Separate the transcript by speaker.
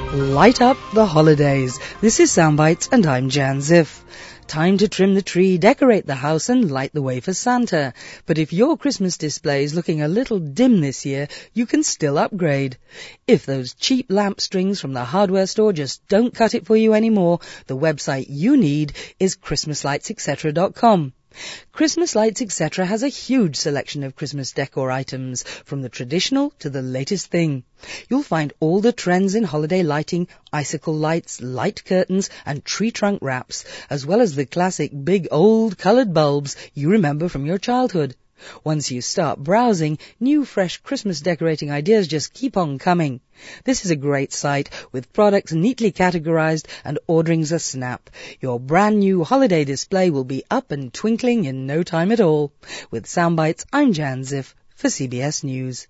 Speaker 1: Light up the holidays. This is Soundbites and I'm Jan Ziff. Time to trim the tree, decorate the house and light the way for Santa. But if your Christmas display is looking a little dim this year, you can still upgrade. If those cheap lamp strings from the hardware store just don't cut it for you anymore, the website you need is ChristmasLightsEtc.com. Christmas Lights Etc. has a huge selection of Christmas decor items, from the traditional to the latest thing. You'll find all the trends in holiday lighting, icicle lights, light curtains and tree trunk wraps, as well as the classic big old coloured bulbs you remember from your childhood. Once you start browsing, new fresh Christmas decorating ideas just keep on coming. This is a great site with products neatly categorized and ordering's a snap. Your brand new holiday display will be up and twinkling in no time at all. With Soundbites, I'm Jan Ziff for CBS News.